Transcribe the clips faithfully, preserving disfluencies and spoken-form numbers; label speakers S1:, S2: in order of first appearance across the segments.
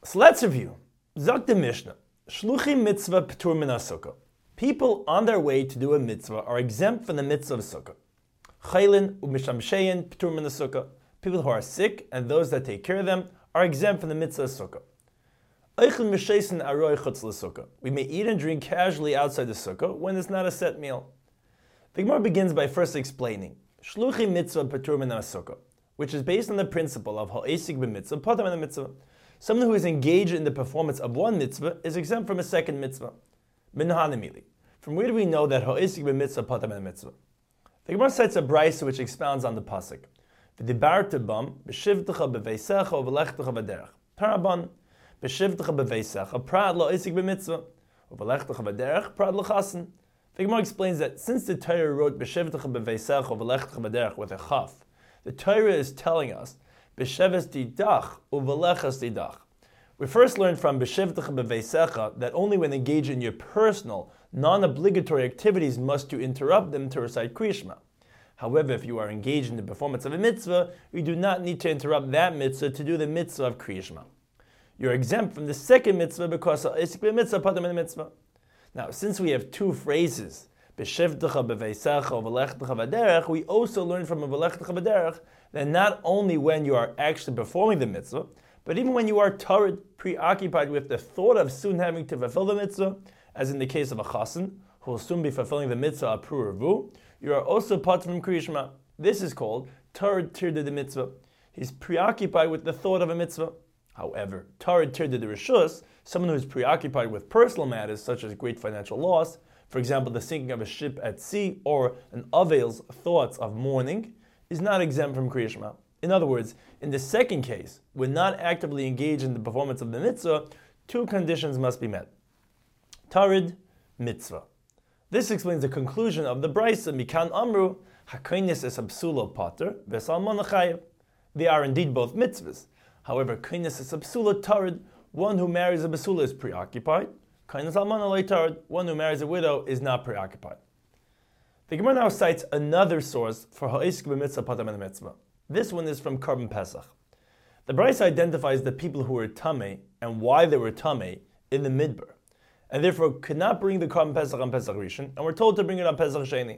S1: So let's review. Zok the Mishnah. Shluchim mitzvah p'tur min sukkah. People on their way to do a mitzvah are exempt from the mitzvah of sukkah. Chaylin u'mishamsheyin p'tur min sukkah. People who are sick and those that take care of them are exempt from the mitzvah of sukkah. Eichel misheisen aroi chutz l'sukkah. We may eat and drink casually outside the sukkah when it's not a set meal. The Gemara begins by first explaining Shluchim mitzvah p'tur min sukkah, which is based on the principle of ha'esik b'mitzvah patam min mitzvah. Someone who is engaged in the performance of one mitzvah is exempt from a second mitzvah. Minhanimili. From where do we know that ha'esik b'mitzvah patam min mitzvah? The Gemara cites a brayso which expounds on the pasuk. V'dibarta bam b'shivtecha b'veisecha u'v'lechtecha b'derech. Paraban b'shivtecha b'veisecha prad la'esik b'mitzvah u'v'lechtecha b'derech prad l'chasen. The Gemara explains that since the Torah wrote b'shivtecha b'veisecha u'v'lechtecha b'derech with a chaf, the Torah is telling us b'sheves didach u'v'lechas didach. We first learned from b'shivtecha b'veisecha that only when engaged in your personal, non-obligatory activities must you interrupt them to recite Kriya Shema. However, if you are engaged in the performance of a mitzvah, you do not need to interrupt that mitzvah to do the mitzvah of Kriya Shema. You're exempt from the second mitzvah because of ha'esik b'mitzvah patam min mitzvah. Now, since we have two phrases, b'shivtecha b'veisecha u'v'lechtecha b'derech, we also learn from u'v'lechtecha b'derech that not only when you are actually performing the mitzvah, but even when you are tarid, preoccupied with the thought of soon having to fulfill the mitzvah, as in the case of a chassan, who will soon be fulfilling the mitzvah apur revu, you are also part from Kriya Shema. This is called tarid tirda de mitzvah. He's preoccupied with the thought of a mitzvah. However, tarid tirda de rishus, someone who is preoccupied with personal matters such as great financial loss, for example, the sinking of a ship at sea, or an avel's thoughts of mourning, is not exempt from Kriya Shema. In other words, in the second case, when not actively engaged in the performance of the mitzvah, two conditions must be met. Tarid, mitzvah. This explains the conclusion of the brayso, Mikan Amru, Hakoinis es absula pater, v'salmon chayev. They are indeed both mitzvahs. However, koinis es absula tarid, one who marries a basula is preoccupied. Koinis almon alei tarid, one who marries a widow is not preoccupied. The Gemara now cites another source for ha'esik b'mitzvah patam min mitzvah. This one is from Karban Pesach. The brayso identifies the people who were tamei and why they were tamei in the midbar, and therefore could not bring the Karban Pesach on Pesach Rishon, and were told to bring it on Pesach Sheni.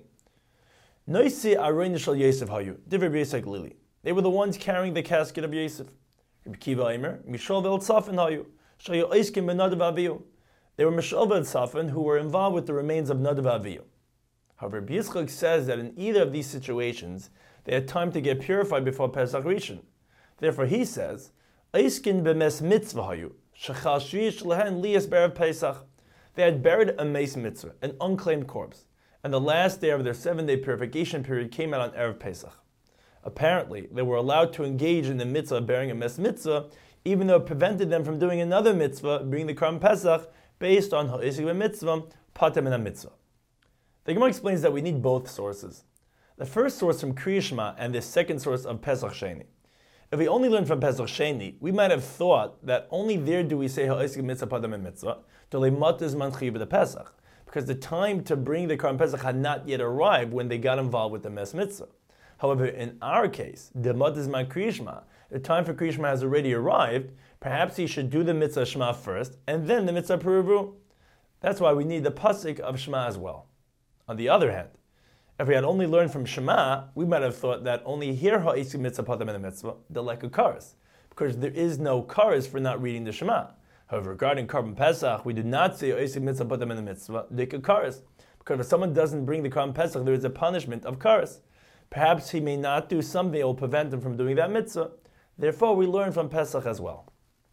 S1: Noisi aroin shel Yosef hayu, divrei b'Yosef Lili. They were the ones carrying the casket of Yosef. Rabbi Kiva Eimer, Mishol ve'el Tzafin hayu, shayu oiskim b'Nadav Aviyu. They were Mishol ve'el Tzafin who were involved with the remains of Nadav Aviyu. However, Rabbi Yitzchak says that in either of these situations, they had time to get purified before Pesach Rishon. Therefore, he says, Oiskin b'mes mitzvah hayu, shechal shvish lehen liyas b'erev Pesach. They had buried a mace mitzvah, an unclaimed corpse, and the last day of their seven-day purification period came out on Erev Pesach. Apparently, they were allowed to engage in the mitzvah of bearing a mes mitzvah, even though it prevented them from doing another mitzvah, bringing the Karban Pesach, based on ha'esik b'mitzvah, patam min mitzvah. The Gemara explains that we need both sources. The first source from Kriya Shema and the second source of Pesach Sheni. If we only learned from Pesach Sheni, we might have thought that only there do we say ha'esik b'mitzvah patam min mitzvah, the Pesach, because the time to bring the Karban Pesach had not yet arrived when they got involved with the mes mitzvah. However, in our case, the matizman Kriya Shema, the time for Kriya Shema has already arrived. Perhaps he should do the mitzvah Shema first, and then the mitzvah Puruvu. That's why we need the pasuk of Shema as well. On the other hand, if we had only learned from Shema, we might have thought that only here ha'esik mitzvah patam min mitzvah, the like of kares, because there is no kares for not reading the Shema. However, regarding Karban Pesach, we did not say ha'esik mitzvah patam min mitzvah, the kares, because if someone doesn't bring the Karban Pesach, there is a punishment of kares. Perhaps he may not do something that will prevent him from doing that mitzvah. Therefore, we learn from Pesach as well.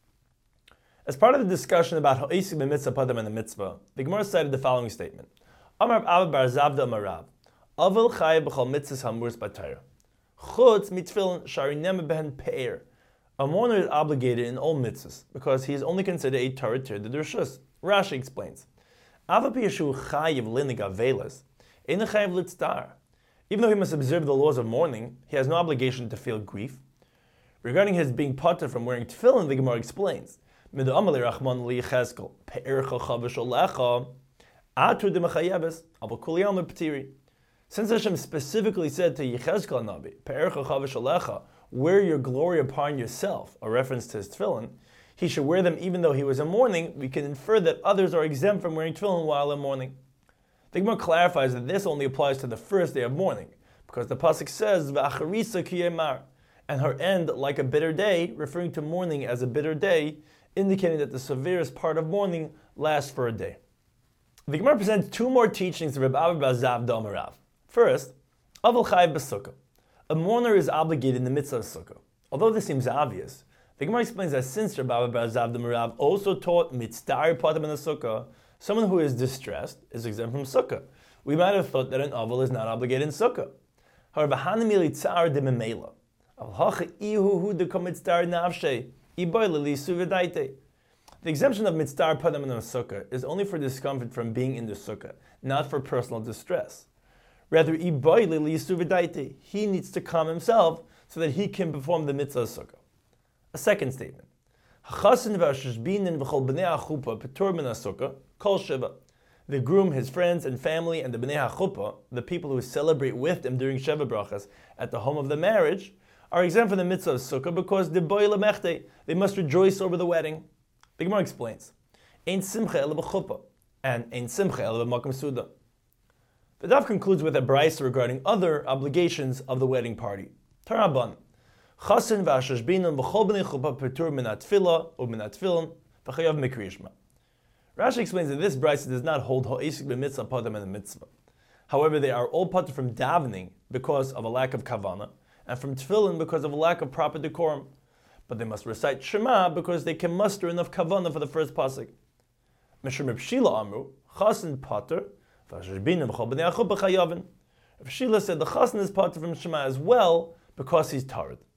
S1: As part of the discussion about ha'esik b'mitzvah patam min mitzvah, the Gemara cited the following statement: Amar Abba bar Zavda Amarav, Aval Chay b'chol mitzvahs hamurs b'Torah, Chutz mitfilin sharinem behen pe'er. A mourner is obligated in all mitzvahs because he is only considered a Torah tirda d'rishus. Rashi explains, Ava piyashu chayiv linig avelas, ein chayiv litztar. Even though he must observe the laws of mourning, he has no obligation to feel grief. Regarding his being patur from wearing tefillin, the Gemara explains, Midu amali rachman li Yechezkel pe'ercha chavisholecha atu demachayebes aval kuliyam lepetiri. Since Hashem specifically said to Yechezkel Nabi, pe'ercha chavisholecha, wear your glory upon yourself, a reference to his tefillin, he should wear them even though he was in mourning, we can infer that others are exempt from wearing tefillin while in mourning. The Gemara clarifies that this only applies to the first day of mourning, because the pasuk says, "V'acharisa kiyemar," and her end like a bitter day, referring to mourning as a bitter day, indicating that the severest part of mourning lasts for a day. The Gemara presents two more teachings of Reb Abba bar Zav Amarav. First, Aval Chayiv b'Sukkah. A mourner is obligated in the mitzvah of Sukkah. Although this seems obvious, the Gemara explains that since Reb Abba bar Zav Amarav also taught mitzvah patim in the Sukkah, someone who is distressed is exempt from Sukkah. We might have thought that an Aval is not obligated in Sukkah. However, Hanami litzar de memela. The exemption of mitzvah patim in the Sukkah is only for discomfort from being in the Sukkah, not for personal distress. Rather, he needs to calm himself so that he can perform the mitzvah Sukkah. A second statement. The groom, his friends and family, and the bnei hachuppah, the people who celebrate with them during Sheva Brachas at the home of the marriage, are exempt from the mitzvah of Sukkah because the boy lemechte, they must rejoice over the wedding. The Gemara explains, Ein simcha ela b'chuppah, and Ein simcha ela b'makom suda. The daf concludes with a brayso regarding other obligations of the wedding party. Taraban, chasen v'ashashbinan b'chol b'nei chuppah petur min hatfila or min hatfilin v'chayav mikriyishma. Rashi explains that this brayso does not hold ha'isik b'mitzvah patim in the mitzvah. However, they are all patur from davening because of a lack of kavana, and from tefillin because of a lack of proper decorum. But they must recite Shema because they can muster enough kavanah for the first pasuk. Mishum Reb Shila Amru, Chasen pater, v'ashashbinim b'chol b'nei hachuppah chayavin. Reb Shila said the Chasen is pater from Shema as well because he's tarred.